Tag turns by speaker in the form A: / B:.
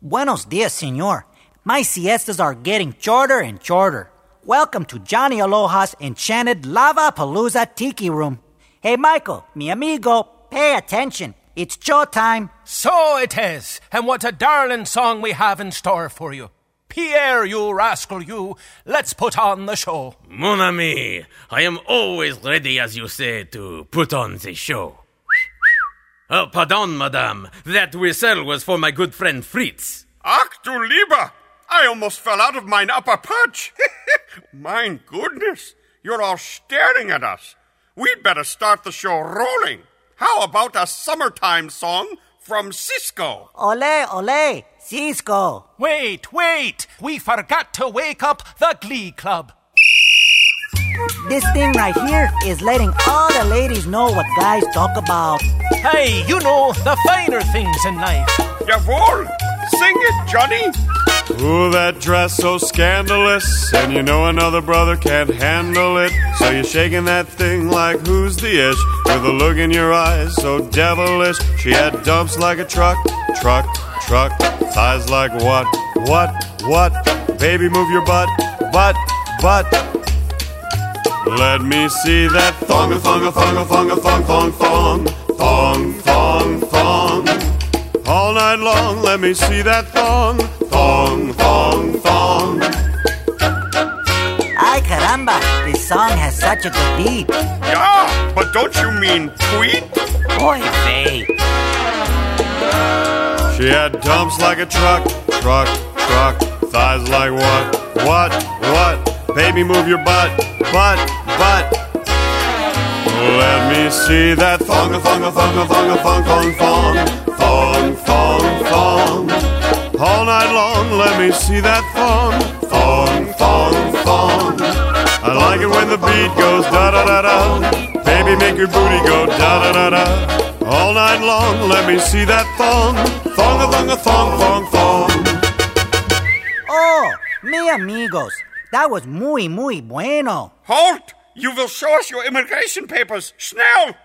A: Buenos dias, senor. My siestas are getting shorter and shorter. Welcome to Johnny Aloha's enchanted Lava-Palooza Tiki Room. Hey, Michael, mi amigo, pay attention. It's showtime.
B: So it is, and what a darling song we have in store for you. Pierre, you rascal, you. Let's put on the show.
C: Mon ami, I am always ready, as you say, to put on the show. Oh, pardon, madame. That whistle was for my good friend Fritz.
D: Ach du lieber! I almost fell out of mine upper perch. My goodness, you're all staring at us. We'd better start the show rolling. How about a summertime song from Cisco?
A: Ole, ole, Cisco.
B: Wait. We forgot to wake up the Glee Club.
A: This thing right here is letting all the ladies know what guys talk about.
B: Hey, you know, the finer things in life.
D: Jawohl! Sing it, Johnny!
E: Ooh, that dress so scandalous, and you know another brother can't handle it. So you're shaking that thing like who's the ish, with a look in your eyes so devilish. She had dumps like a truck, thighs like what? Baby, move your butt. Let me see that thong. All night long, let me see that thong.
A: Ay, caramba, this song has such a good beat.
D: Yeah, but don't you mean tweet?
A: Oy vey.
E: She had dumps like a truck, thighs like what? Baby, move your butt. Let me see that thong. All night long, let me see that thong. I like it when the beat goes da-da-da-da. Baby, make your booty go da-da-da-da. All night long, let me see that thong. Thong.
A: Oh, mi amigos, that was muy bueno.
D: Halt! You will show us your immigration papers. Schnell!